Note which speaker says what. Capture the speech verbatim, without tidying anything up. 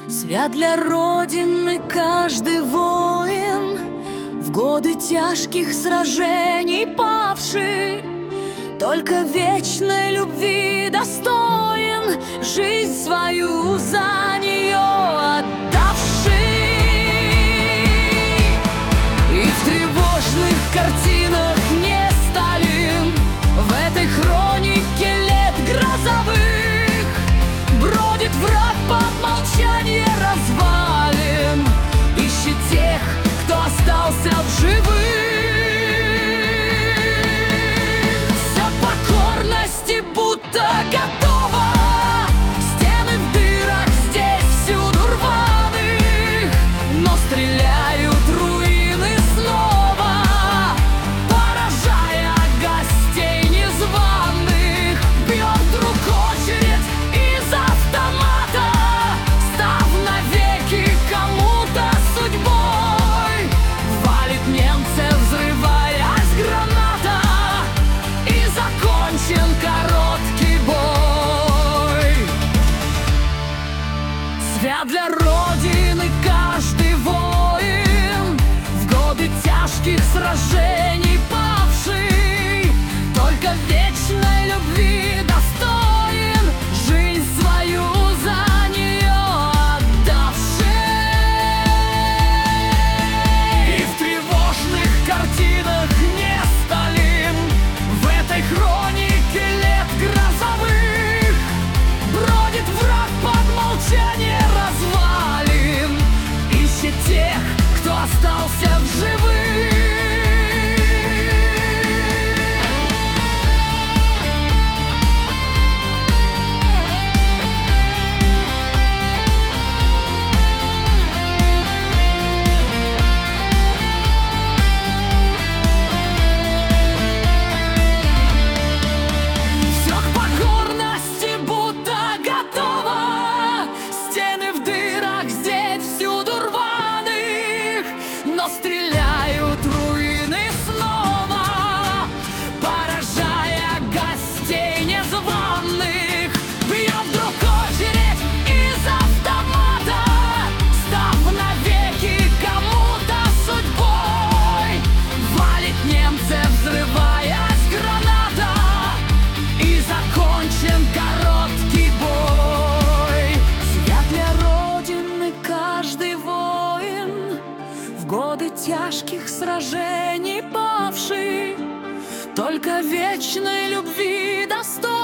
Speaker 1: Свят для Родины каждый воин, в годы тяжких сражений павший, только вечной любви достоин, жизнь свою за нее отдавший. И в тревожных картинах не Сталин, в этой хронике лет грозовых бродит враг под молчание развалин, ищет тех, кто остался в живых. Вся покорности будто готова, стены в дырах здесь всюду рваных, но стреляют руины снова, поражая гостей незваных. Бьет вдруг очередь из автомата, став навеки кому-то судьбой. Валит немцев, взрываясь граната, и закончен короткий бой. Свят для Родины каждый воин, в годы тяжких сражений павший, только вечной любви достоин, жизнь свою за нее отдавший. И в тревожных картинах не Сталин, в этой хронике лет грозовых бродит враг под молчание развалин, ищет тех, кто остался в живых. Все к покорности будто готово, стены в дырах здесь всюду рваных, но стреляют руины снова, поражая гостей незваных. Бьет вдруг очередь из автомата, став навеки кому-то судьбой. Валит немцев, взрываясь граната, и закончен короткий бой. Свят для Родины каждый воин, в годы тяжких сражений павший, только вечной любви достоин,